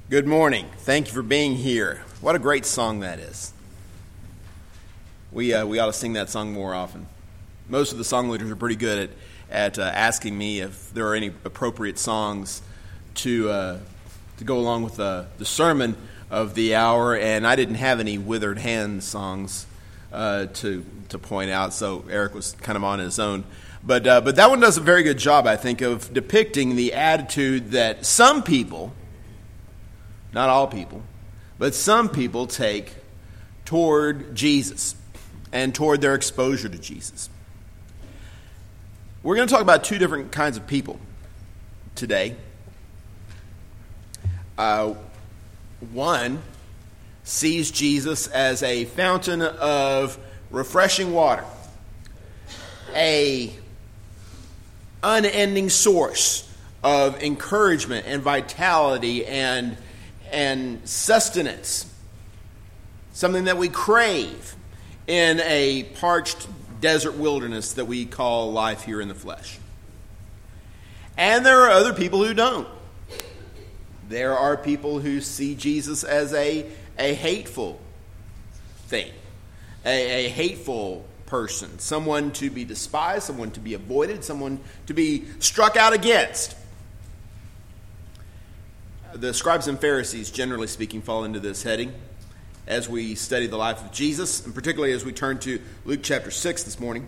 Good morning. Thank you for being here. What a great song that is. We ought to sing that song more often. Most of the song leaders are pretty good at asking me if there are any appropriate songs to go along with the sermon of the hour, and I didn't have any Withered Hand songs to point out, so Eric was kind of on his own. But that one does a very good job, I think, of depicting the attitude that some people, not all people, but some people take toward Jesus and toward their exposure to Jesus. We're going to talk about two different kinds of people today. One sees Jesus as a fountain of refreshing water, a unending source of encouragement and vitality and sustenance, something that we crave in a parched desert wilderness that we call life here in the flesh. And there are other people who don't. There are people who see Jesus as a hateful thing, a hateful person, someone to be despised, someone to be avoided, someone to be struck out against. The scribes and Pharisees, generally speaking, fall into this heading as we study the life of Jesus, and particularly as we turn to Luke chapter 6 this morning.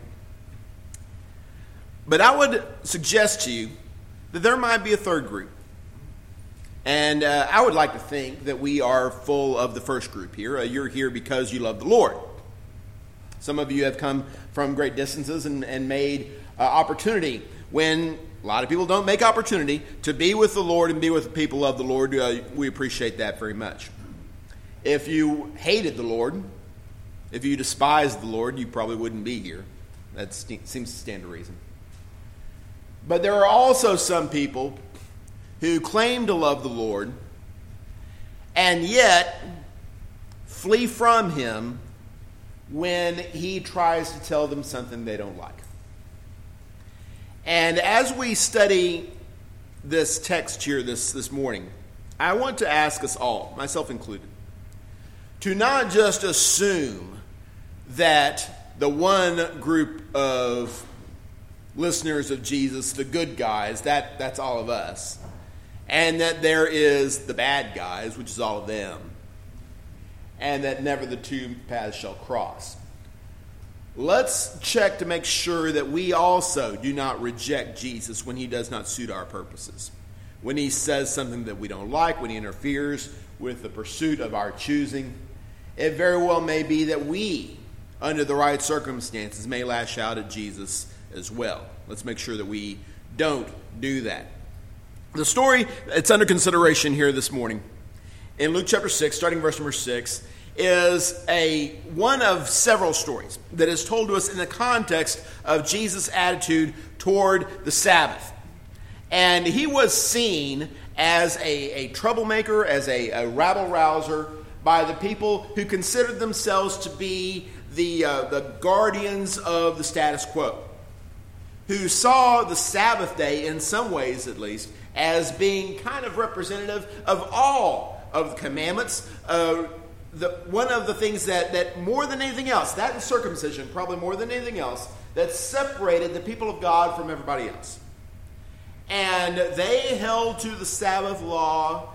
But I would suggest to you that there might be a third group. And I would like to think that we are full of the first group here. You're here because you love the Lord. Some of you have come from great distances and made opportunity when a lot of people don't make opportunity to be with the Lord and be with the people of the Lord. We appreciate that very much. If you hated the Lord, if you despised the Lord, you probably wouldn't be here. That seems to stand to reason. But there are also some people who claim to love the Lord and yet flee from Him when He tries to tell them something they don't like. And as we study this text here this morning, I want to ask us all, myself included, to not just assume that the one group of listeners of Jesus, the good guys, that's all of us, and that there is the bad guys, which is all of them, and that never the two paths shall cross. Let's check to make sure that we also do not reject Jesus when He does not suit our purposes. When He says something that we don't like, when He interferes with the pursuit of our choosing, it very well may be that we, under the right circumstances, may lash out at Jesus as well. Let's make sure that we don't do that. The story that's under consideration here this morning, in Luke chapter 6, starting verse number 6, is one of several stories that is told to us in the context of Jesus' attitude toward the Sabbath. And He was seen as a troublemaker, as a rabble-rouser by the people who considered themselves to be the guardians of the status quo, who saw the Sabbath day, in some ways at least, as being kind of representative of all of the commandments. One of the things that more than anything else, that and circumcision, probably more than anything else, that separated the people of God from everybody else. And they held to the Sabbath law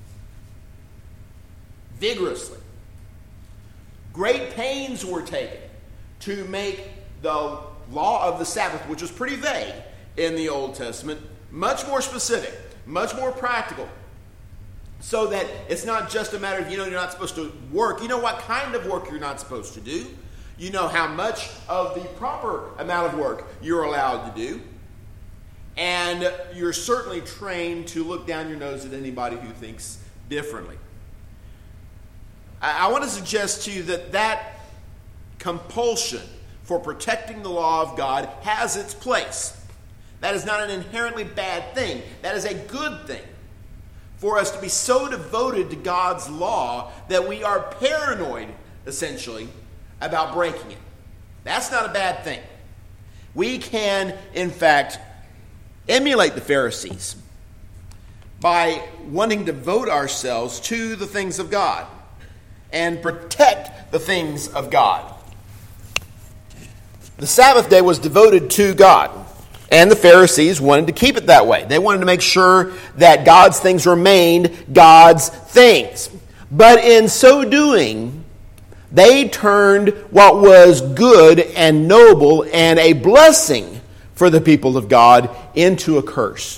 vigorously. Great pains were taken to make the law of the Sabbath, which was pretty vague in the Old Testament, much more specific, much more practical. So that it's not just a matter of, you're not supposed to work. You know what kind of work you're not supposed to do. You know how much of the proper amount of work you're allowed to do. And you're certainly trained to look down your nose at anybody who thinks differently. I want to suggest to you that compulsion for protecting the law of God has its place. That is not an inherently bad thing. That is a good thing. For us to be so devoted to God's law that we are paranoid, essentially, about breaking it. That's not a bad thing. We can, in fact, emulate the Pharisees by wanting to devote ourselves to the things of God and protect the things of God. The Sabbath day was devoted to God, and the Pharisees wanted to keep it that way. They wanted to make sure that God's things remained God's things. But in so doing, they turned what was good and noble and a blessing for the people of God into a curse.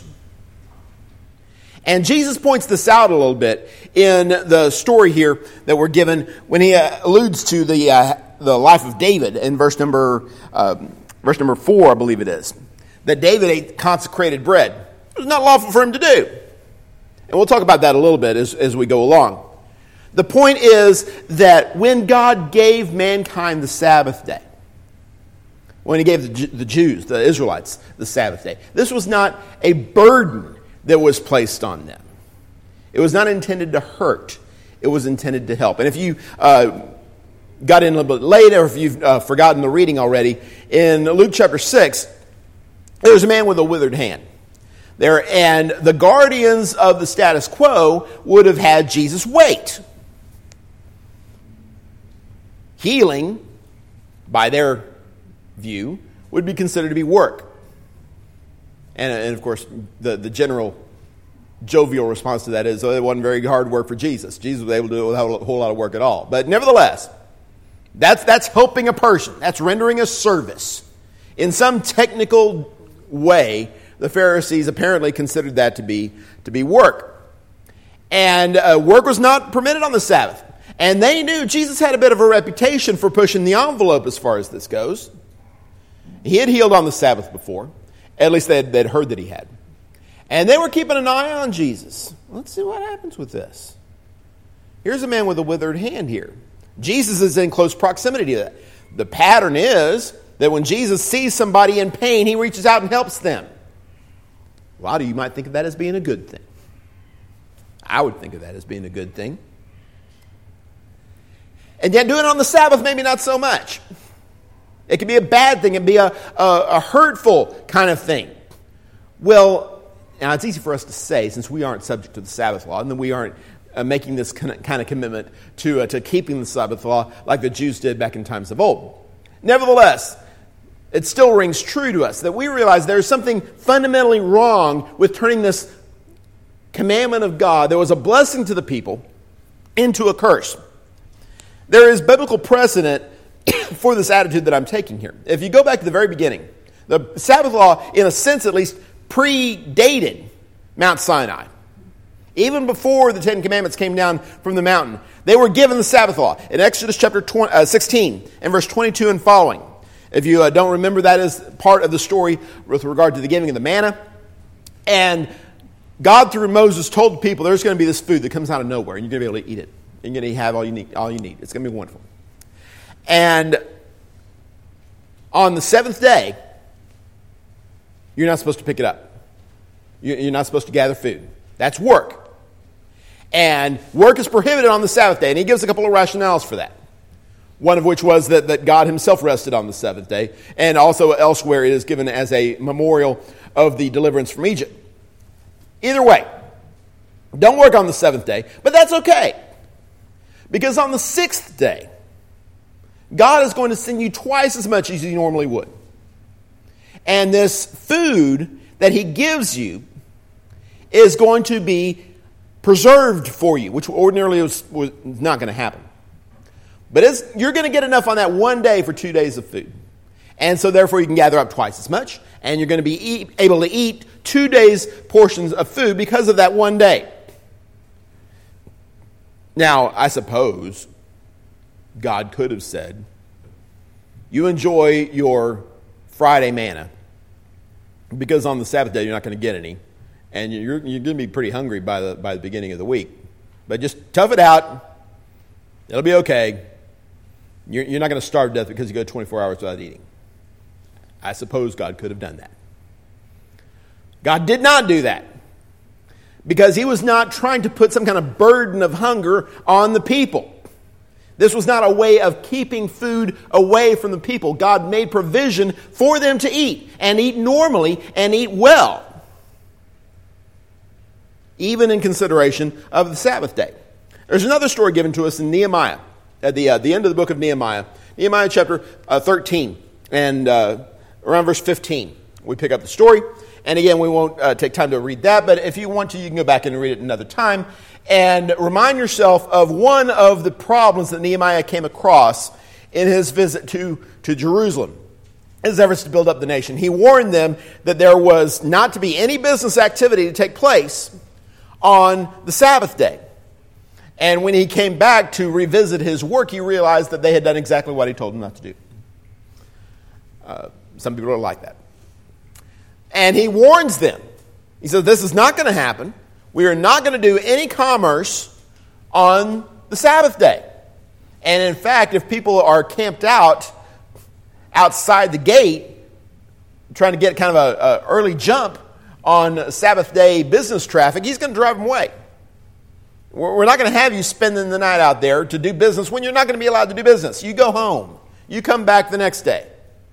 And Jesus points this out a little bit in the story here that we're given when he alludes to the life of David in verse number 4, I believe it is. That David ate consecrated bread. It was not lawful for him to do. And we'll talk about that a little bit as we go along. The point is that when God gave mankind the Sabbath day, when he gave the Jews, the Israelites, the Sabbath day, this was not a burden that was placed on them. It was not intended to hurt. It was intended to help. And if you got in a little bit late, or if you've forgotten the reading already, in Luke chapter 6, there was a man with a withered hand there, and the guardians of the status quo would have had Jesus wait. Healing, by their view, would be considered to be work. And of course, the general jovial response to that is, it wasn't very hard work for Jesus. Jesus was able to do it without a whole lot of work at all. But nevertheless, that's helping a person. That's rendering a service. In some technical way, the Pharisees apparently considered that to be work. And work was not permitted on the Sabbath. And they knew Jesus had a bit of a reputation for pushing the envelope as far as this goes. He had healed on the Sabbath before. At least they'd heard that he had. And they were keeping an eye on Jesus. Let's see what happens with this. Here's a man with a withered hand here. Jesus is in close proximity to that. The pattern is that when Jesus sees somebody in pain, he reaches out and helps them. A lot of you might think of that as being a good thing. I would think of that as being a good thing. And yet doing it on the Sabbath, maybe not so much. It can be a bad thing. It can be a hurtful kind of thing. Well, now it's easy for us to say, since we aren't subject to the Sabbath law, and then we aren't making this kind of commitment to keeping the Sabbath law like the Jews did back in times of old. Nevertheless, it still rings true to us that we realize there's something fundamentally wrong with turning this commandment of God that was a blessing to the people into a curse. There is biblical precedent for this attitude that I'm taking here. If you go back to the very beginning, the Sabbath law, in a sense at least, predated Mount Sinai. Even before the Ten Commandments came down from the mountain, they were given the Sabbath law. In Exodus chapter 16 and verse 22 and following. If you don't remember, that is part of the story with regard to the giving of the manna. And God, through Moses, told the people there's going to be this food that comes out of nowhere, and you're going to be able to eat it. And you're going to have all you need. It's going to be wonderful. And on the seventh day, you're not supposed to pick it up. You're not supposed to gather food. That's work. And work is prohibited on the Sabbath day. And he gives a couple of rationales for that. One of which was that God himself rested on the seventh day. And also elsewhere it is given as a memorial of the deliverance from Egypt. Either way, don't work on the seventh day. But that's okay. Because on the sixth day, God is going to send you twice as much as you normally would. And this food that he gives you is going to be preserved for you, which ordinarily was not going to happen. But you're going to get enough on that one day for 2 days of food. And so therefore you can gather up twice as much, and you're going to be able to eat 2 days' portions of food because of that one day. Now, I suppose God could have said, you enjoy your Friday manna, because on the Sabbath day you're not going to get any, and you're going to be pretty hungry by the beginning of the week. But just tough it out. It'll be okay. You're not going to starve to death because you go 24 hours without eating. I suppose God could have done that. God did not do that, because he was not trying to put some kind of burden of hunger on the people. This was not a way of keeping food away from the people. God made provision for them to eat, and eat normally, and eat well. even in consideration of the Sabbath day. There's another story given to us in Nehemiah, at the end of the book of Nehemiah. Nehemiah chapter 13, and around verse 15, we pick up the story. And again, we won't take time to read that, but if you want to, you can go back and read it another time. And remind yourself of one of the problems that Nehemiah came across in his visit to Jerusalem, his efforts to build up the nation. He warned them that there was not to be any business activity to take place on the Sabbath day. And when he came back to revisit his work, he realized that they had done exactly what he told them not to do. Some people don't like that. And he warns them. He says, this is not going to happen. We are not going to do any commerce on the Sabbath day. And in fact, if people are camped outside the gate, trying to get kind of an early jump on Sabbath day business traffic, he's going to drive them away. We're not going to have you spending the night out there to do business when you're not going to be allowed to do business. You go home. You come back the next day.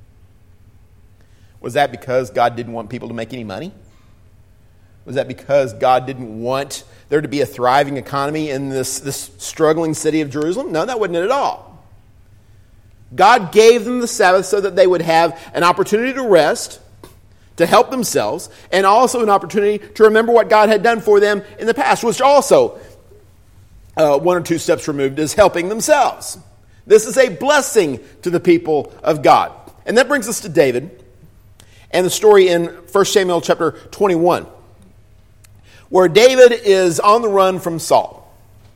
Was that because God didn't want people to make any money? Was that because God didn't want there to be a thriving economy in this struggling city of Jerusalem? No, that wasn't it at all. God gave them the Sabbath so that they would have an opportunity to rest, to help themselves, and also an opportunity to remember what God had done for them in the past, which also, one or two steps removed, is helping themselves. This is a blessing to the people of God. And that brings us to David and the story in 1 Samuel chapter 21. Where David is on the run from Saul.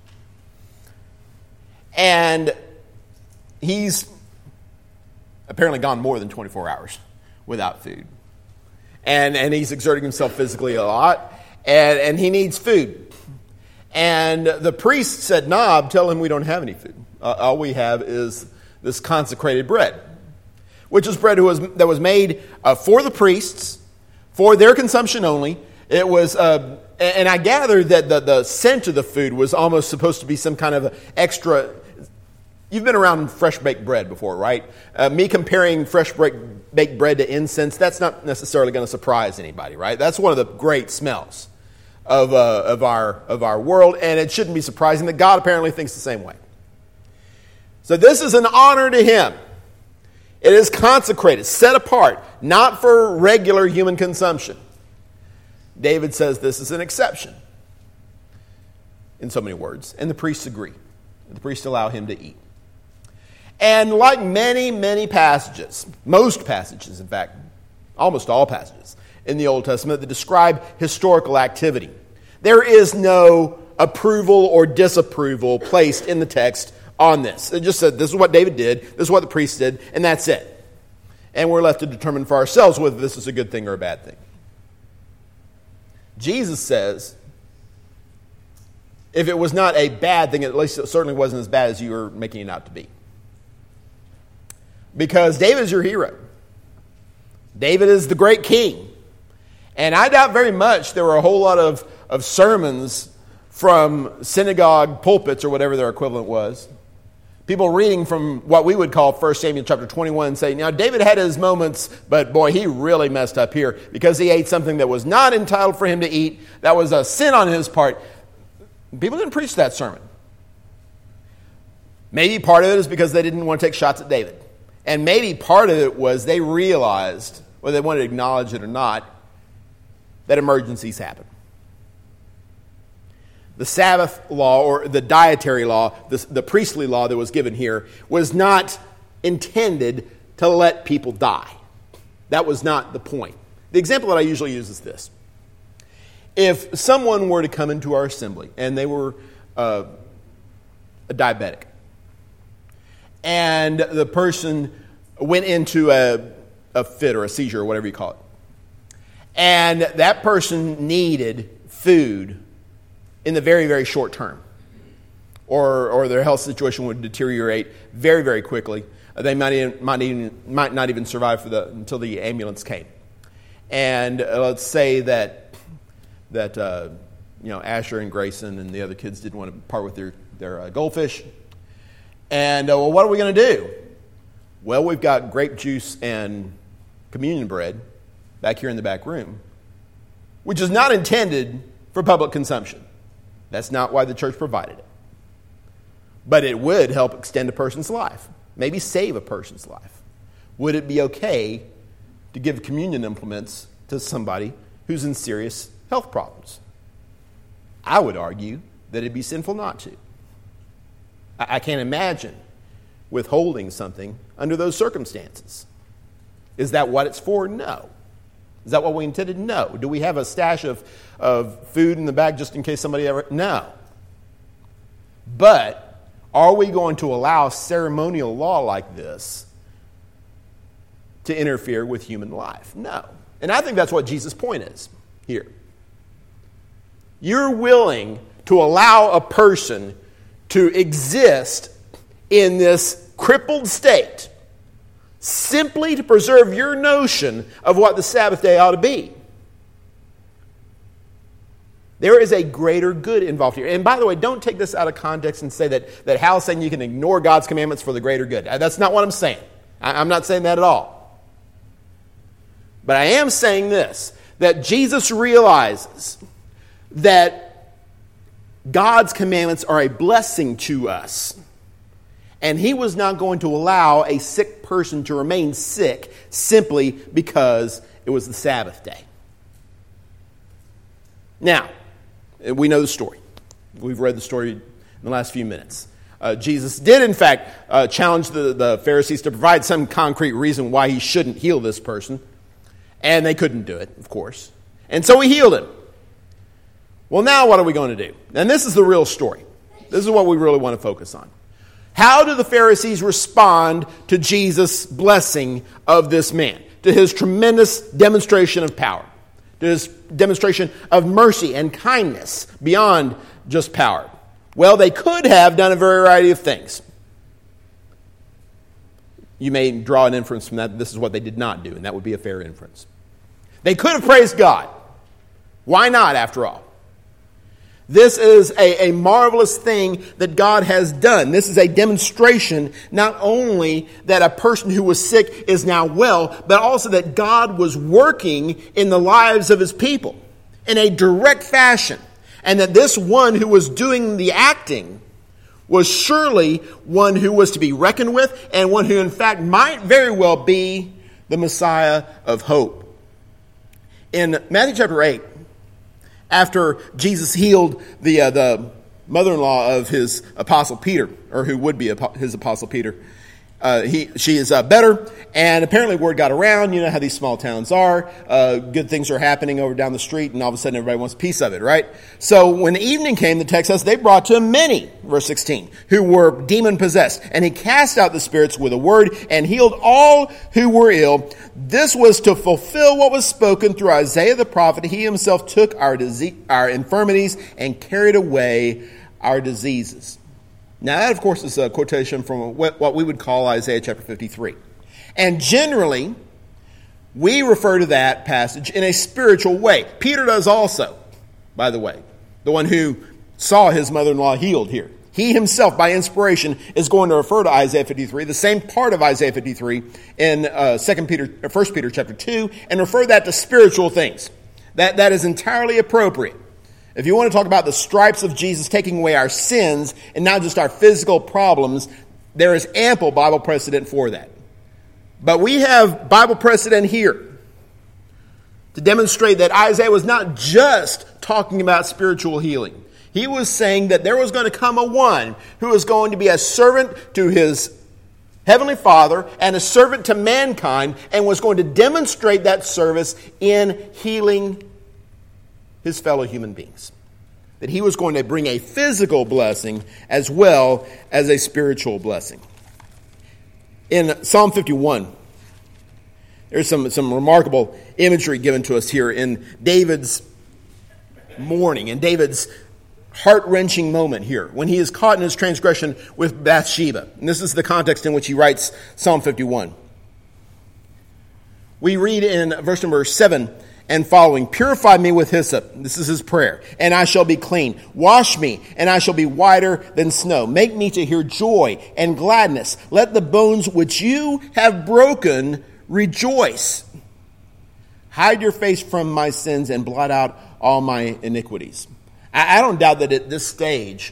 And he's apparently gone more than 24 hours without food. And he's exerting himself physically a lot. And he needs food. And the priest said, "Nob, tell him we don't have any food. All we have is this consecrated bread." Which is bread that was made for the priests, for their consumption only. It was... And I gather that the scent of the food was almost supposed to be some kind of extra... You've been around fresh baked bread before, right? Me comparing fresh baked bread to incense, that's not necessarily going to surprise anybody, right? That's one of the great smells of our world, and it shouldn't be surprising that God apparently thinks the same way. So this is an honor to him. It is consecrated, set apart, not for regular human consumption. David says this is an exception, in so many words, and the priests agree. The priests allow him to eat. And like many, many passages, most passages, in fact, almost all passages in the Old Testament that describe historical activity, there is no approval or disapproval placed in the text on this. It just said this is what David did, this is what the priests did, and that's it. And we're left to determine for ourselves whether this is a good thing or a bad thing. Jesus says, if it was not a bad thing, at least it certainly wasn't as bad as you were making it out to be. Because David is your hero. David is the great king. And I doubt very much there were a whole lot of sermons from synagogue pulpits or whatever their equivalent was. People reading from what we would call 1 Samuel chapter 21 saying, now David had his moments, but boy, he really messed up here because he ate something that was not entitled for him to eat. That was a sin on his part. People didn't preach that sermon. Maybe part of it is because they didn't want to take shots at David. And maybe part of it was they realized, whether they wanted to acknowledge it or not, that emergencies happen. The Sabbath law, or the dietary law, the priestly law that was given here, was not intended to let people die. That was not the point. The example that I usually use is this. If someone were to come into our assembly and they were a diabetic, and the person went into a fit or a seizure or whatever you call it, and that person needed food in the very, very short term, or their health situation would deteriorate very, very quickly. They might not even survive until the ambulance came. And let's say that Asher and Grayson and the other kids didn't want to part with their goldfish. And what are we going to do? Well, we've got grape juice and communion bread back here in the back room, which is not intended for public consumption. That's not why the church provided it. But it would help extend a person's life, maybe save a person's life. Would it be okay to give communion implements to somebody who's in serious health problems? I would argue that it'd be sinful not to. I can't imagine withholding something under those circumstances. Is that what it's for? No. Is that what we intended? No. Do we have a stash of food in the bag just in case somebody ever? No. But are we going to allow ceremonial law like this to interfere with human life? No. And I think that's what Jesus' point is here. You're willing to allow a person to exist in this crippled state simply to preserve your notion of what the Sabbath day ought to be. There is a greater good involved here. And by the way, don't take this out of context and say that Hal's saying you can ignore God's commandments for the greater good. That's not what I'm saying. I'm not saying that at all. But I am saying this, that Jesus realizes that God's commandments are a blessing to us. And he was not going to allow a sick person to remain sick simply because it was the Sabbath day. Now, we know the story. We've read the story in the last few minutes. Jesus did, in fact, challenge the Pharisees to provide some concrete reason why he shouldn't heal this person. And they couldn't do it, of course. And so he healed him. Well, now what are we going to do? And this is the real story. This is what we really want to focus on. How do the Pharisees respond to Jesus' blessing of this man, to his tremendous demonstration of power, to his demonstration of mercy and kindness beyond just power? Well, they could have done a variety of things. You may draw an inference from that. This is what they did not do, and that would be a fair inference. They could have praised God. Why not, after all? This is a marvelous thing that God has done. This is a demonstration not only that a person who was sick is now well, but also that God was working in the lives of his people in a direct fashion. And that this one who was doing the acting was surely one who was to be reckoned with, and one who in fact might very well be the Messiah of hope. In Matthew chapter 8, after Jesus healed the mother-in-law of his apostle Peter, or who would be his apostle Peter, she is better, and apparently word got around. You know how these small towns are. Good things are happening over down the street, and all of a sudden everybody wants a piece of it, right? So when the evening came, the text says, they brought to him many, verse 16, who were demon-possessed. And he cast out the spirits with a word and healed all who were ill. This was to fulfill what was spoken through Isaiah the prophet. He himself took our infirmities and carried away our diseases. Now, that, of course, is a quotation from what we would call Isaiah chapter 53. And generally, we refer to that passage in a spiritual way. Peter does also, by the way, the one who saw his mother-in-law healed here. He himself, by inspiration, is going to refer to Isaiah 53, the same part of Isaiah 53 in 1 Peter chapter 2, and refer that to spiritual things. That is entirely appropriate. If you want to talk about the stripes of Jesus taking away our sins and not just our physical problems, there is ample Bible precedent for that. But we have Bible precedent here to demonstrate that Isaiah was not just talking about spiritual healing. He was saying that there was going to come a one who was going to be a servant to his heavenly Father and a servant to mankind, and was going to demonstrate that service in healing his fellow human beings. That he was going to bring a physical blessing as well as a spiritual blessing. In Psalm 51, there's some remarkable imagery given to us here in David's mourning, in David's heart-wrenching moment here, when he is caught in his transgression with Bathsheba. And this is the context in which he writes Psalm 51. We read in verse number 7 and following, purify me with hyssop. This is his prayer. And I shall be clean. Wash me, and I shall be whiter than snow. Make me to hear joy and gladness. Let the bones which you have broken rejoice. Hide your face from my sins and blot out all my iniquities. I don't doubt that at this stage,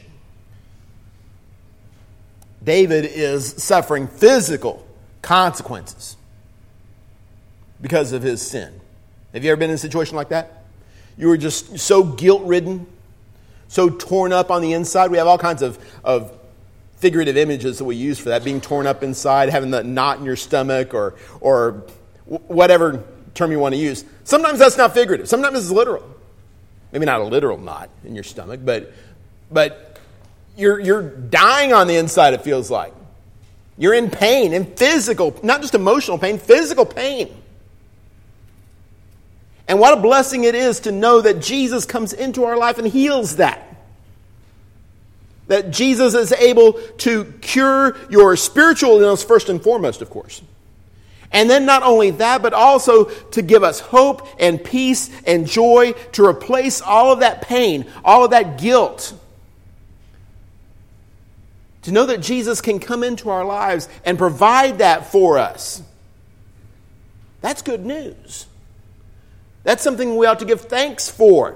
David is suffering physical consequences because of his sin. Have you ever been in a situation like that? You were just so guilt-ridden, so torn up on the inside. We have all kinds of figurative images that we use for that, being torn up inside, having the knot in your stomach, or whatever term you want to use. Sometimes that's not figurative. Sometimes it's literal. Maybe not a literal knot in your stomach, but you're dying on the inside, it feels like. You're in pain, in physical, not just emotional pain, physical pain. And what a blessing it is to know that Jesus comes into our life and heals that. That Jesus is able to cure your spiritual illness first and foremost, of course. And then not only that, but also to give us hope and peace and joy, to replace all of that pain, all of that guilt. To know that Jesus can come into our lives and provide that for us. That's good news. That's something we ought to give thanks for.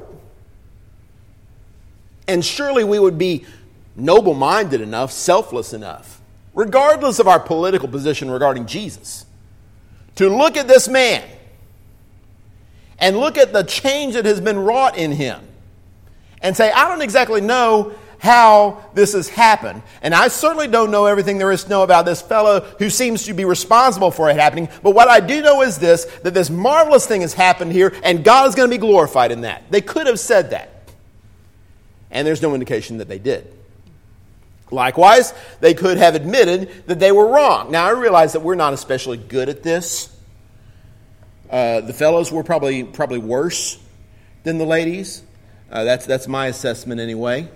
And surely we would be noble-minded enough, selfless enough, regardless of our political position regarding Jesus, to look at this man and look at the change that has been wrought in him and say, I don't exactly know how this has happened. And I certainly don't know everything there is to know about this fellow who seems to be responsible for it happening. But what I do know is this, that this marvelous thing has happened here, and God is going to be glorified in that. They could have said that. And there's no indication that they did. Likewise, they could have admitted that they were wrong. Now, I realize that we're not especially good at this. The fellows were probably worse than the ladies. That's my assessment anyway.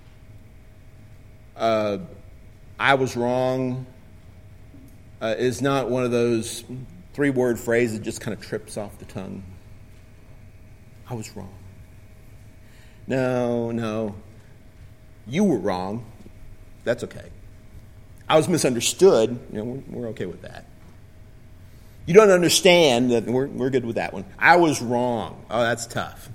I was wrong is not one of those 3-word phrases that just kind of trips off the tongue. I was wrong. No. You were wrong. That's okay. I was misunderstood. We're okay with that. You don't understand. That we're good with that one. I was wrong. Oh, that's tough.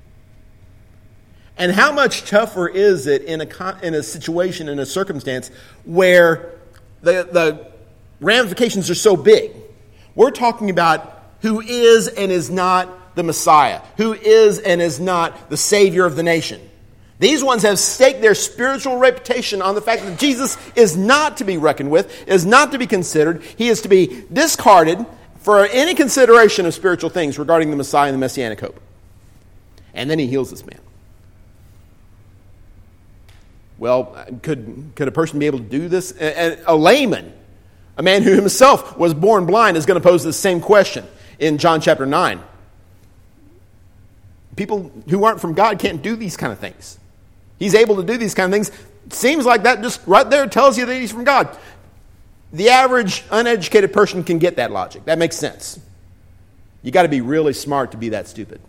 And how much tougher is it in a situation, in a circumstance where the ramifications are so big? We're talking about who is and is not the Messiah, who is and is not the Savior of the nation. These ones have staked their spiritual reputation on the fact that Jesus is not to be reckoned with, is not to be considered. He is to be discarded for any consideration of spiritual things regarding the Messiah and the Messianic hope. And then he heals this man. Well, could a person be able to do this? A layman, a man who himself was born blind, is going to pose the same question in John chapter 9. People who aren't from God can't do these kind of things. He's able to do these kind of things. Seems like that just right there tells you that he's from God. The average uneducated person can get that logic. That makes sense. You got to be really smart to be that stupid.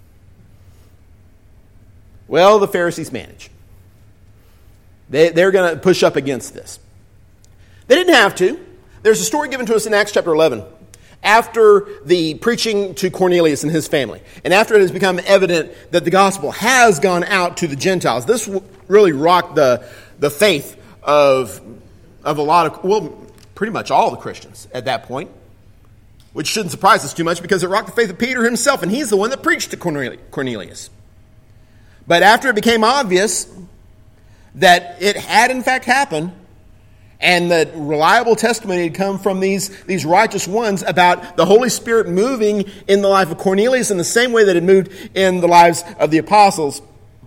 Well, the Pharisees manage. They're going to push up against this. They didn't have to. There's a story given to us in Acts chapter 11. After the preaching to Cornelius and his family, and after it has become evident that the gospel has gone out to the Gentiles, this really rocked the faith of a lot of, pretty much all the Christians at that point, which shouldn't surprise us too much because it rocked the faith of Peter himself, and he's the one that preached to Cornelius. But after it became obvious that it had in fact happened, and that reliable testimony had come from these righteous ones about the Holy Spirit moving in the life of Cornelius in the same way that it moved in the lives of the apostles.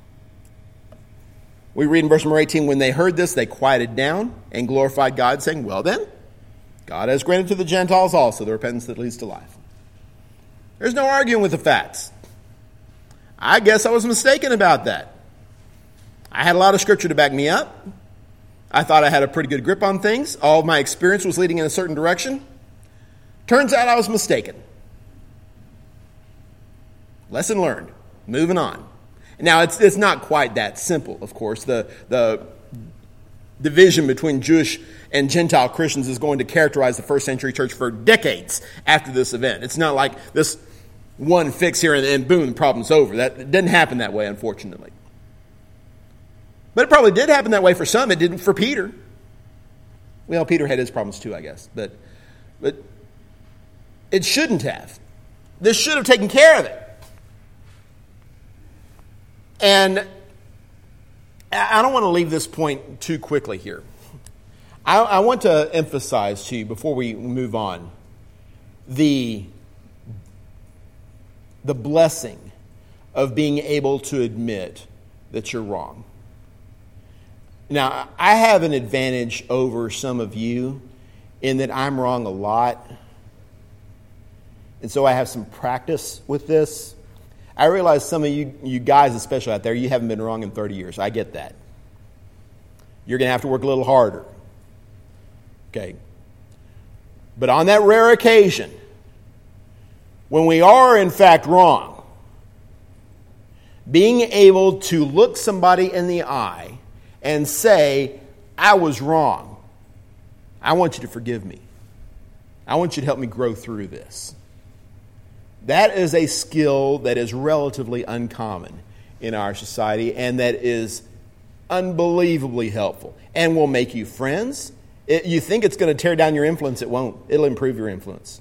We read in verse number 18, when they heard this, they quieted down and glorified God, saying, well then, God has granted to the Gentiles also the repentance that leads to life. There's no arguing with the facts. I guess I was mistaken about that. I had a lot of scripture to back me up. I thought I had a pretty good grip on things. All of my experience was leading in a certain direction. Turns out I was mistaken. Lesson learned. Moving on. Now, it's not quite that simple, of course. The division between Jewish and Gentile Christians is going to characterize the first century church for decades after this event. It's not like this one fix here and boom, the problem's over. That didn't happen that way, unfortunately. But it probably did happen that way for some. It didn't for Peter. Well, Peter had his problems too, I guess. But it shouldn't have. This should have taken care of it. And I don't want to leave this point too quickly here. I want to emphasize to you, before we move on, the blessing of being able to admit that you're wrong. Now, I have an advantage over some of you in that I'm wrong a lot. And so I have some practice with this. I realize some of you guys, especially out there, you haven't been wrong in 30 years. I get that. You're going to have to work a little harder. Okay. But on that rare occasion, when we are in fact wrong, being able to look somebody in the eye and say, I was wrong. I want you to forgive me. I want you to help me grow through this. That is a skill that is relatively uncommon in our society and that is unbelievably helpful and will make you friends. You think it's going to tear down your influence, it won't. It'll improve your influence.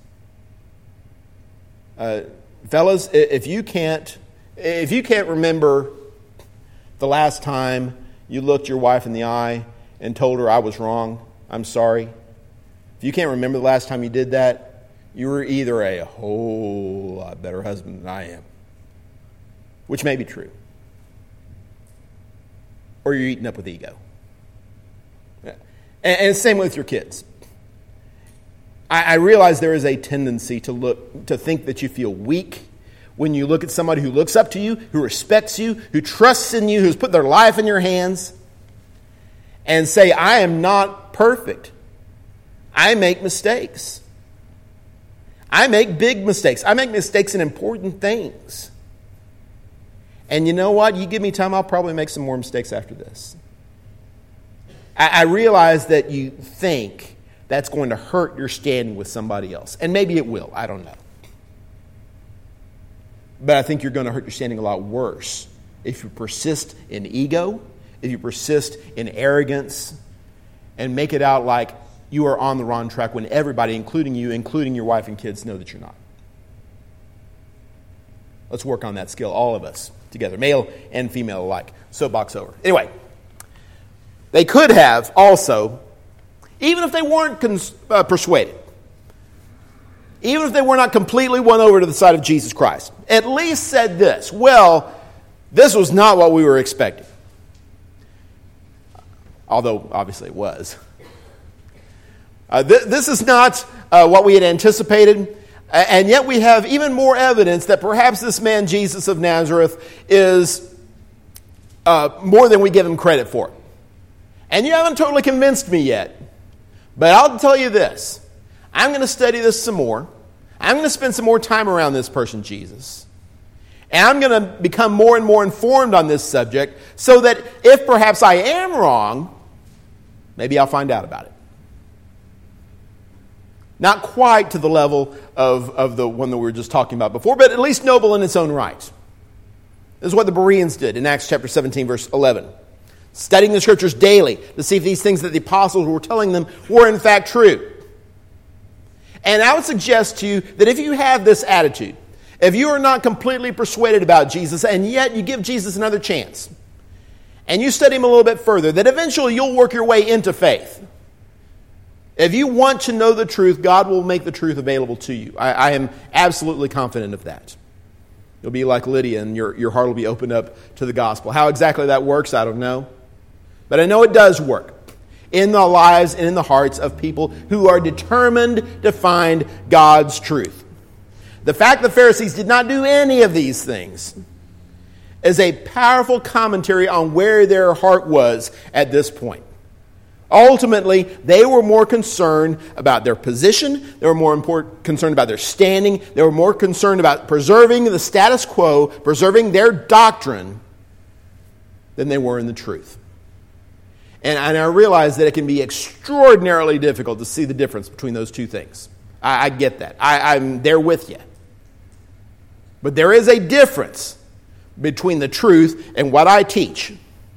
Fellas, if you can't remember the last time you looked your wife in the eye and told her I was wrong, I'm sorry. If you can't remember the last time you did that, you were either a whole lot better husband than I am, which may be true, or you're eating up with ego. And same with your kids. I realize there is a tendency to think that you feel weak when you look at somebody who looks up to you, who respects you, who trusts in you, who's put their life in your hands, and say, I am not perfect. I make mistakes. I make big mistakes. I make mistakes in important things. And you know what? You give me time, I'll probably make some more mistakes after this. I realize that you think that's going to hurt your standing with somebody else. And maybe it will. I don't know. But I think you're going to hurt your standing a lot worse if you persist in ego, if you persist in arrogance, and make it out like you are on the wrong track when everybody, including you, including your wife and kids, know that you're not. Let's work on that skill, all of us, together, male and female alike. Soapbox over. Anyway, they could have also, even if they weren't persuaded, even if they were not completely won over to the side of Jesus Christ, at least said this, well, this was not what we were expecting. Although, obviously, it was. This is not what we had anticipated, and yet we have even more evidence that perhaps this man, Jesus of Nazareth, is more than we give him credit for. And you haven't totally convinced me yet, but I'll tell you this. I'm going to study this some more. I'm going to spend some more time around this person, Jesus. And I'm going to become more and more informed on this subject so that if perhaps I am wrong, maybe I'll find out about it. Not quite to the level of the one that we were just talking about before, but at least noble in its own right. This is what the Bereans did in Acts chapter 17, verse 11. Studying the Scriptures daily to see if these things that the apostles were telling them were in fact true. And I would suggest to you that if you have this attitude, if you are not completely persuaded about Jesus and yet you give Jesus another chance, and you study him a little bit further, that eventually you'll work your way into faith. If you want to know the truth, God will make the truth available to you. I am absolutely confident of that. You'll be like Lydia and your heart will be opened up to the gospel. How exactly that works, I don't know. But I know it does work in the lives and in the hearts of people who are determined to find God's truth. The fact the Pharisees did not do any of these things is a powerful commentary on where their heart was at this point. Ultimately, they were more concerned about their position. They were more concerned about their standing. They were more concerned about preserving the status quo, preserving their doctrine, than they were in the truth. And I realize that it can be extraordinarily difficult to see the difference between those two things. I get that. I'm there with you. But there is a difference between the truth and what I teach.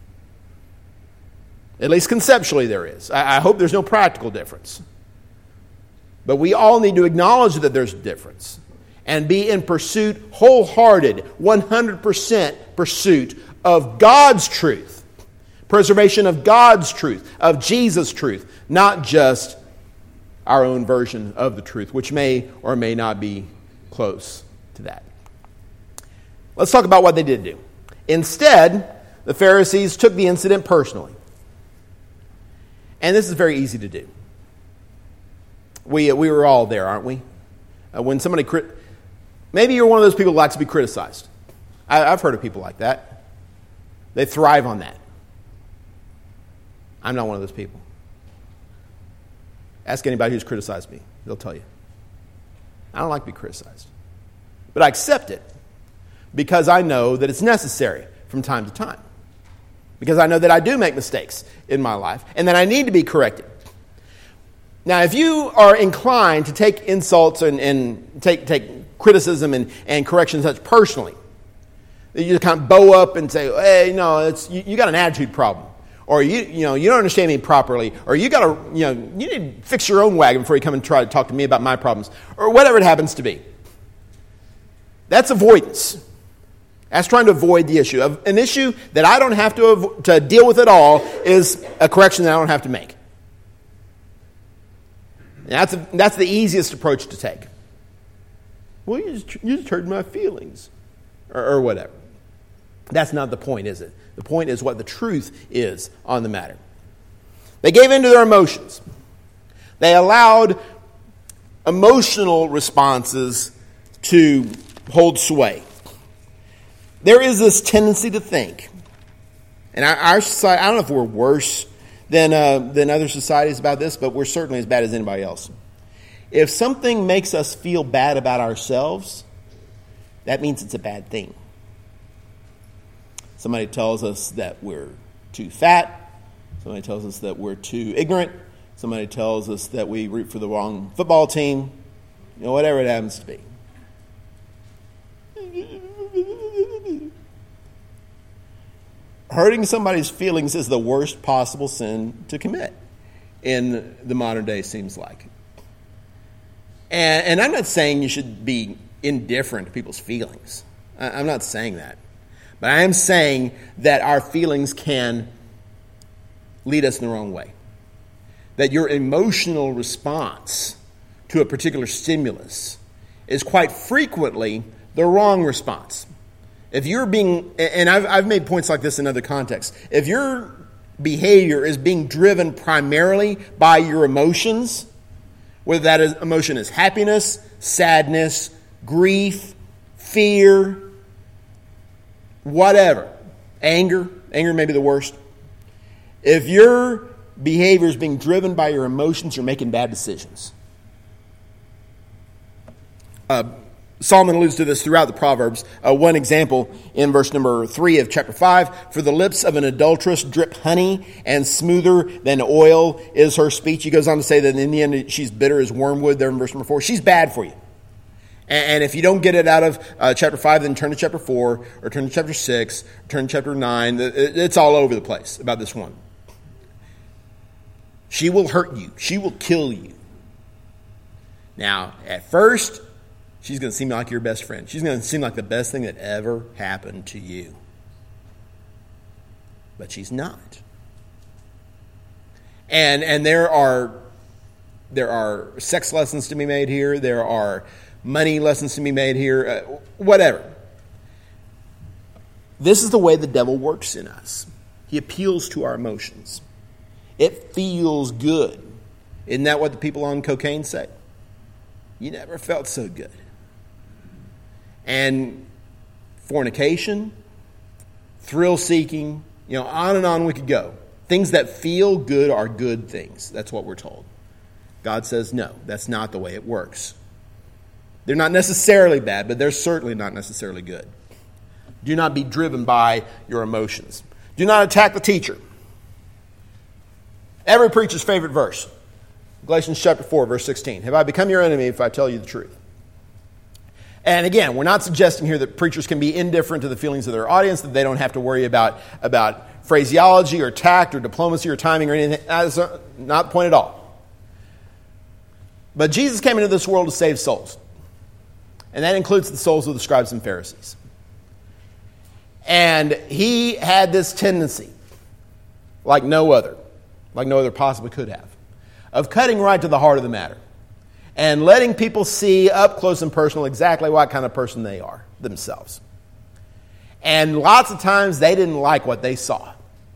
At least conceptually there is. I hope there's no practical difference. But we all need to acknowledge that there's a difference and be in pursuit, wholehearted, 100% pursuit of God's truth. Preservation of God's truth, of Jesus' truth, not just our own version of the truth, which may or may not be close to that. Let's talk about what they did do. Instead, the Pharisees took the incident personally. And this is very easy to do. We were all there, aren't we? When somebody... Maybe you're one of those people who likes to be criticized. I've heard of people like that. They thrive on that. I'm not one of those people. Ask anybody who's criticized me. They'll tell you. I don't like to be criticized. But I accept it because I know that it's necessary from time to time. Because I know that I do make mistakes in my life and that I need to be corrected. Now, if you are inclined to take insults and take criticism and correction such personally, you just kind of bow up and say, hey, no, you got an attitude problem. Or you don't understand me properly, or you need to fix your own wagon before you come and try to talk to me about my problems, or whatever it happens to be. That's avoidance. That's trying to avoid the issue. An issue that I don't have to deal with at all is a correction that I don't have to make. And that's the easiest approach to take. Well, you just hurt my feelings, or whatever. That's not the point, is it? The point is what the truth is on the matter. They gave in to their emotions. They allowed emotional responses to hold sway. There is this tendency to think, and our society, I don't know if we're worse than other societies about this, but we're certainly as bad as anybody else. If something makes us feel bad about ourselves, that means it's a bad thing. Somebody tells us that we're too fat. Somebody tells us that we're too ignorant. Somebody tells us that we root for the wrong football team. Whatever it happens to be. Hurting somebody's feelings is the worst possible sin to commit in the modern day, seems like. And I'm not saying you should be indifferent to people's feelings. I'm not saying that. But I am saying that our feelings can lead us in the wrong way. That your emotional response to a particular stimulus is quite frequently the wrong response. If you're being, and I've made points like this in other contexts, if your behavior is being driven primarily by your emotions, whether that emotion is happiness, sadness, grief, fear, whatever, anger may be the worst. If your behavior is being driven by your emotions, you're making bad decisions. Solomon alludes to this throughout the Proverbs. One example in verse number 3 of chapter 5, for the lips of an adulteress drip honey, and smoother than oil is her speech. He goes on to say that in the end she's bitter as wormwood, there in verse number 4. She's bad for you. And if you don't get it out of chapter 5, then turn to chapter 4, or turn to chapter 6, or turn to chapter 9. It's all over the place about this one. She will hurt you. She will kill you. Now, at first, she's going to seem like your best friend. She's going to seem like the best thing that ever happened to you. But she's not. And there are sex lessons to be made here. There are money lessons to be made here. Whatever. This is the way the devil works in us. He appeals to our emotions. It feels good. Isn't that what the people on cocaine say? You never felt so good. And fornication, thrill-seeking, on and on we could go. Things that feel good are good things. That's what we're told. God says, no, that's not the way it works. They're not necessarily bad, but they're certainly not necessarily good. Do not be driven by your emotions. Do not attack the teacher. Every preacher's favorite verse. Galatians chapter 4, verse 16. Have I become your enemy if I tell you the truth? And again, we're not suggesting here that preachers can be indifferent to the feelings of their audience, that they don't have to worry about phraseology or tact or diplomacy or timing or anything. That's not the point at all. But Jesus came into this world to save souls. And that includes the souls of the scribes and Pharisees. And he had this tendency, like no other possibly could have, of cutting right to the heart of the matter and letting people see up close and personal exactly what kind of person they are themselves. And lots of times they didn't like what they saw.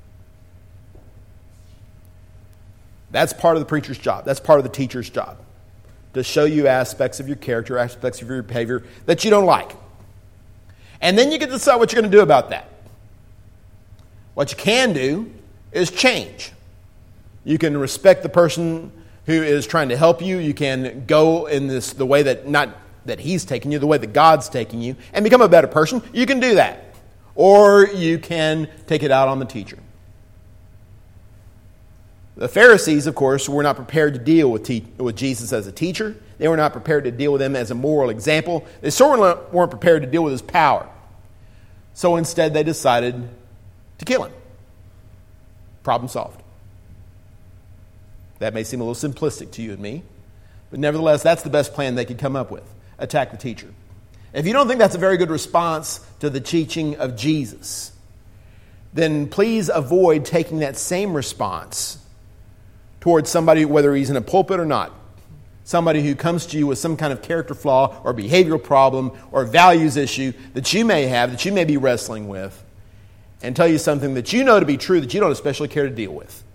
That's part of the preacher's job. That's part of the teacher's job. To show you aspects of your character, aspects of your behavior that you don't like. And then you get to decide what you're going to do about that. What you can do is change. You can respect the person who is trying to help you. You can go in the way that, not that he's taking you, the way that God's taking you, and become a better person. You can do that. Or you can take it out on the teacher. The Pharisees, of course, were not prepared to deal with Jesus as a teacher. They were not prepared to deal with him as a moral example. They certainly weren't prepared to deal with his power. So instead, they decided to kill him. Problem solved. That may seem a little simplistic to you and me, but nevertheless, that's the best plan they could come up with. Attack the teacher. If you don't think that's a very good response to the teaching of Jesus, then please avoid taking that same response towards somebody, whether he's in a pulpit or not. Somebody who comes to you with some kind of character flaw or behavioral problem or values issue that you may have, that you may be wrestling with, and tell you something that you know to be true that you don't especially care to deal with.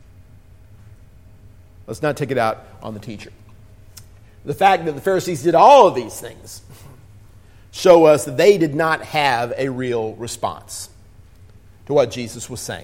Let's not take it out on the teacher. The fact that the Pharisees did all of these things show us that they did not have a real response to what Jesus was saying.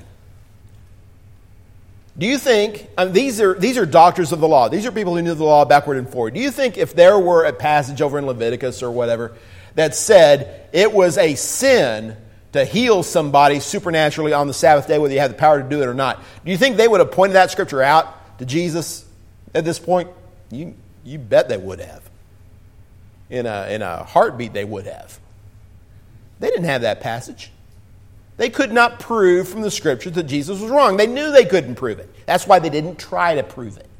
Do you think, these are doctors of the law. These are people who knew the law backward and forward. Do you think if there were a passage over in Leviticus or whatever that said it was a sin to heal somebody supernaturally on the Sabbath day, whether you have the power to do it or not, do you think they would have pointed that scripture out to Jesus at this point? You bet they would have. In a heartbeat they would have. They didn't have that passage. They could not prove from the scriptures that Jesus was wrong. They knew they couldn't prove it. That's why they didn't try to prove it.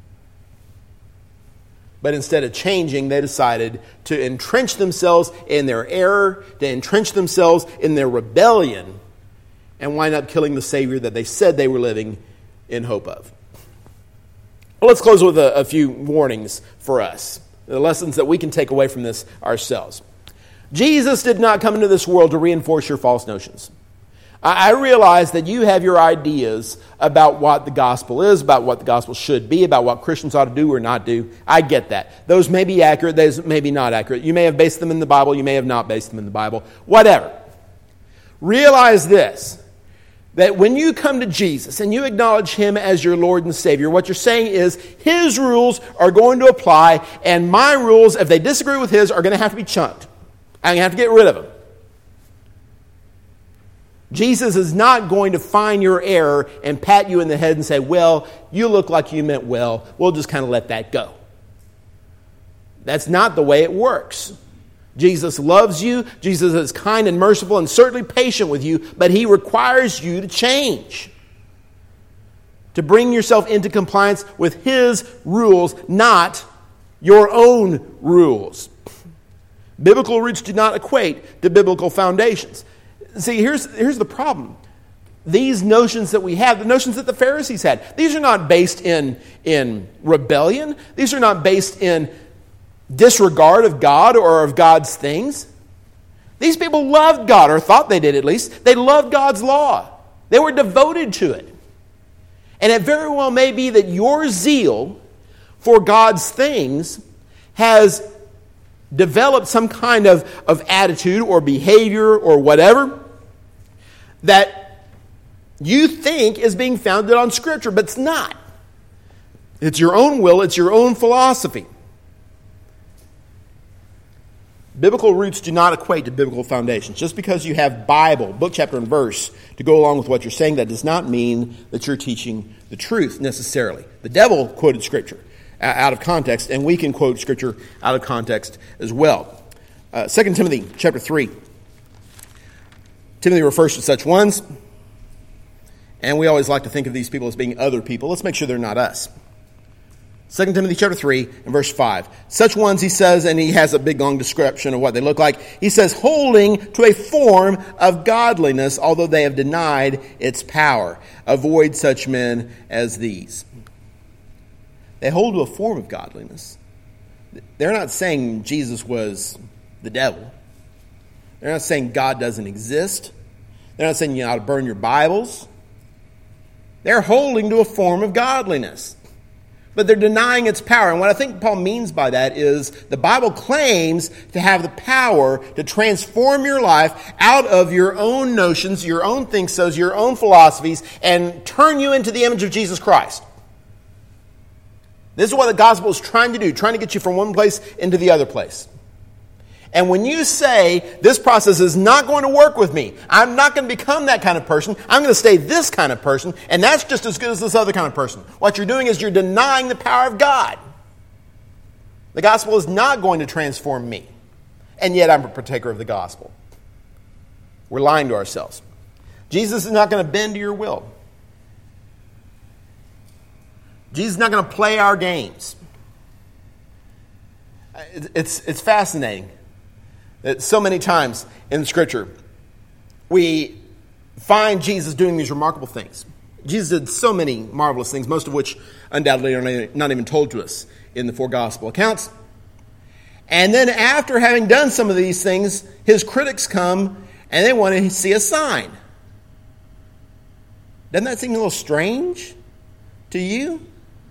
But instead of changing, they decided to entrench themselves in their error, to entrench themselves in their rebellion, and wind up killing the Savior that they said they were living in hope of. Well, let's close with a few warnings for us, the lessons that we can take away from this ourselves. Jesus did not come into this world to reinforce your false notions. I realize that you have your ideas about what the gospel is, about what the gospel should be, about what Christians ought to do or not do. I get that. Those may be accurate, those may be not accurate. You may have based them in the Bible, you may have not based them in the Bible. Whatever. Realize this, that when you come to Jesus and you acknowledge him as your Lord and Savior, what you're saying is his rules are going to apply, and my rules, if they disagree with his, are going to have to be chunked. I'm going to have to get rid of them. Jesus is not going to find your error and pat you in the head and say, well, you look like you meant well. We'll just kind of let that go. That's not the way it works. Jesus loves you. Jesus is kind and merciful and certainly patient with you, but he requires you to change, to bring yourself into compliance with his rules, not your own rules. Biblical roots do not equate to biblical foundations. See, here's the problem. These notions that we have, the notions that the Pharisees had, these are not based in rebellion. These are not based in disregard of God or of God's things. These people loved God, or thought they did at least. They loved God's law. They were devoted to it. And it very well may be that your zeal for God's things has developed some kind of attitude or behavior or whatever that you think is being founded on Scripture, but it's not. It's your own will, it's your own philosophy. Biblical roots do not equate to biblical foundations. Just because you have Bible, book, chapter, and verse to go along with what you're saying, that does not mean that you're teaching the truth necessarily. The devil quoted Scripture out of context, and we can quote Scripture out of context as well. 2 Timothy chapter 3. Timothy refers to such ones, and we always like to think of these people as being other people. Let's make sure they're not us. 2 Timothy chapter 3 and verse 5. Such ones, he says, and he has a big long description of what they look like. He says, holding to a form of godliness, although they have denied its power. Avoid such men as these. They hold to a form of godliness. They're not saying Jesus was the devil. They're not saying God doesn't exist. They're not saying you ought to burn your Bibles. They're holding to a form of godliness. But they're denying its power. And what I think Paul means by that is the Bible claims to have the power to transform your life out of your own notions, your own think-sos, your own philosophies, and turn you into the image of Jesus Christ. This is what the gospel is trying to do, trying to get you from one place into the other place. And when you say, this process is not going to work with me, I'm not going to become that kind of person, I'm going to stay this kind of person, and that's just as good as this other kind of person. What you're doing is you're denying the power of God. The gospel is not going to transform me, and yet I'm a partaker of the gospel. We're lying to ourselves. Jesus is not going to bend to your will. Jesus is not going to play our games. It's fascinating that so many times in Scripture we find Jesus doing these remarkable things. Jesus did so many marvelous things, most of which undoubtedly are not even told to us in the four gospel accounts. And then after having done some of these things, his critics come and they want to see a sign. Doesn't that seem a little strange to you?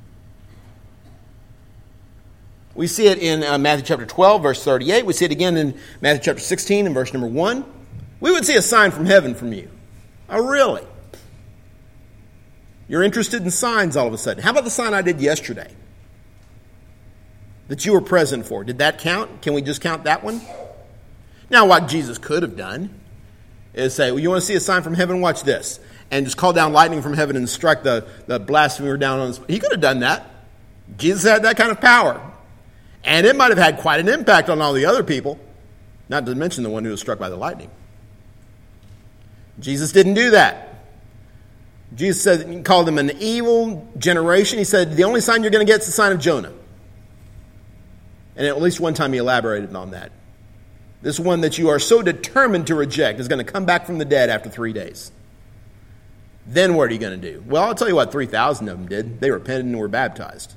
We see it in Matthew chapter 12, verse 38. We see it again in Matthew chapter 16 and verse number 1. We would see a sign from heaven from you. Oh, really? You're interested in signs all of a sudden. How about the sign I did yesterday that you were present for? Did that count? Can we just count that one? Now, what Jesus could have done is say, well, you want to see a sign from heaven? Watch this. And just call down lightning from heaven and strike the blasphemer down on his... He could have done that. Jesus had that kind of power. And it might have had quite an impact on all the other people, not to mention the one who was struck by the lightning. Jesus didn't do that. Jesus said, he called them an evil generation. He said, the only sign you're going to get is the sign of Jonah. And at least one time he elaborated on that. This one that you are so determined to reject is going to come back from the dead after 3 days. Then what are you going to do? Well, I'll tell you what 3,000 of them did. They repented and were baptized.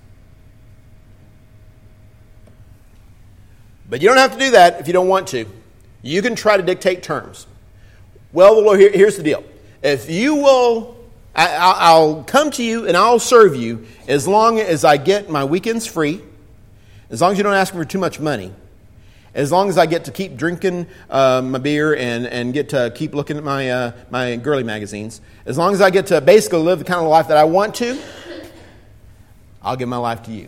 But you don't have to do that if you don't want to. You can try to dictate terms. Well, the Lord, here's the deal. If you will, I'll come to you and I'll serve you as long as I get my weekends free, as long as you don't ask me for too much money, as long as I get to keep drinking my beer and get to keep looking at my girly magazines, as long as I get to basically live the kind of life that I want to, I'll give my life to you.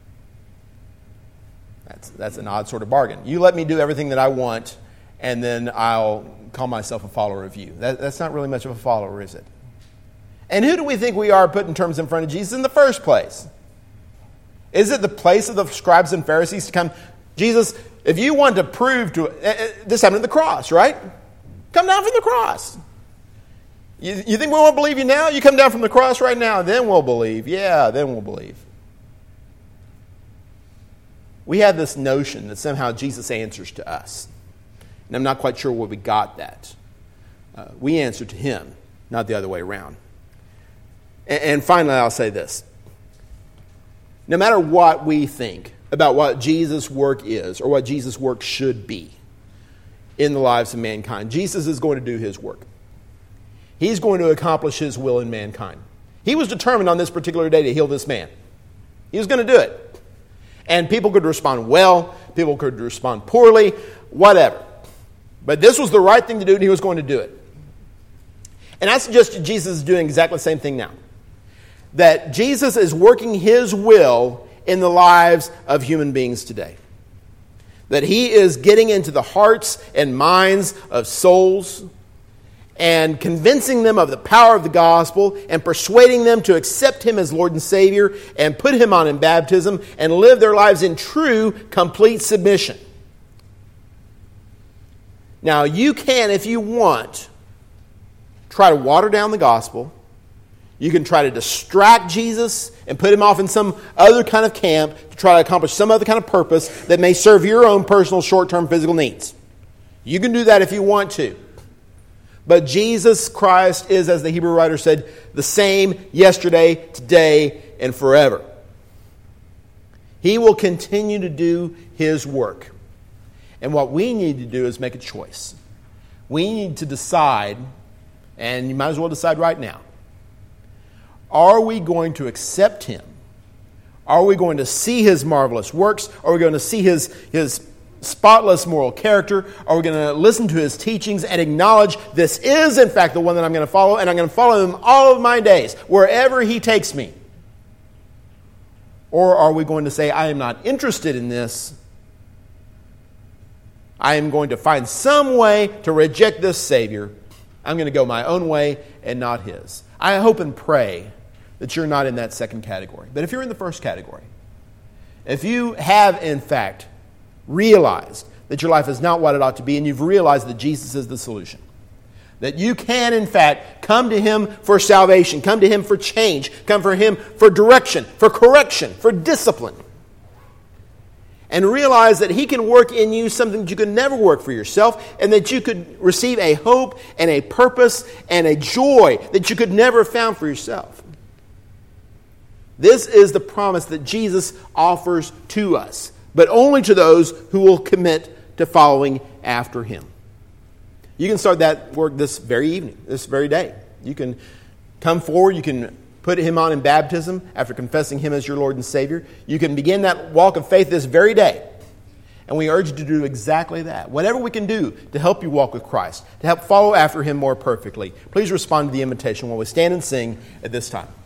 That's an odd sort of bargain. You let me do everything that I want, and then I'll call myself a follower of you. That's not really much of a follower, is it? And who do we think we are putting terms in front of Jesus in the first place? Is it the place of the scribes and Pharisees to come? Jesus, if you want to prove to... this happened at the cross, right? Come down from the cross. You think we won't believe you now? You come down from the cross right now, then we'll believe. Yeah, then we'll believe. We have this notion that somehow Jesus answers to us. And I'm not quite sure where we got that. We answer to him, not the other way around. And finally, I'll say this. No matter what we think about what Jesus' work is or what Jesus' work should be in the lives of mankind, Jesus is going to do his work. He's going to accomplish his will in mankind. He was determined on this particular day to heal this man. He was going to do it. And people could respond well, people could respond poorly, whatever. But this was the right thing to do, and he was going to do it. And I suggest that Jesus is doing exactly the same thing now. That Jesus is working his will in the lives of human beings today. That he is getting into the hearts and minds of souls and convincing them of the power of the gospel and persuading them to accept him as Lord and Savior and put him on in baptism and live their lives in true, complete submission. Now, you can, if you want, try to water down the gospel. You can try to distract Jesus and put him off in some other kind of camp to try to accomplish some other kind of purpose that may serve your own personal short-term physical needs. You can do that if you want to. But Jesus Christ is, as the Hebrew writer said, the same yesterday, today, and forever. He will continue to do his work. And what we need to do is make a choice. We need to decide, and you might as well decide right now, are we going to accept him? Are we going to see his marvelous works? Are we going to see his spotless moral character? Are we going to listen to his teachings and acknowledge this is, in fact, the one that I'm going to follow, and I'm going to follow him all of my days, wherever he takes me? Or are we going to say, I am not interested in this. I am going to find some way to reject this Savior. I'm going to go my own way and not his. I hope and pray that you're not in that second category. But if you're in the first category, if you have, in fact, realized that your life is not what it ought to be, and you've realized that Jesus is the solution, that you can, in fact, come to him for salvation, come to him for change, come for him for direction, for correction, for discipline, and realize that he can work in you something that you could never work for yourself, and that you could receive a hope and a purpose and a joy that you could never have found for yourself. This is the promise that Jesus offers to us, but only to those who will commit to following after him. You can start that work this very evening, this very day. You can come forward, you can put him on in baptism after confessing him as your Lord and Savior. You can begin that walk of faith this very day. And we urge you to do exactly that. Whatever we can do to help you walk with Christ, to help follow after him more perfectly, please respond to the invitation while we stand and sing at this time.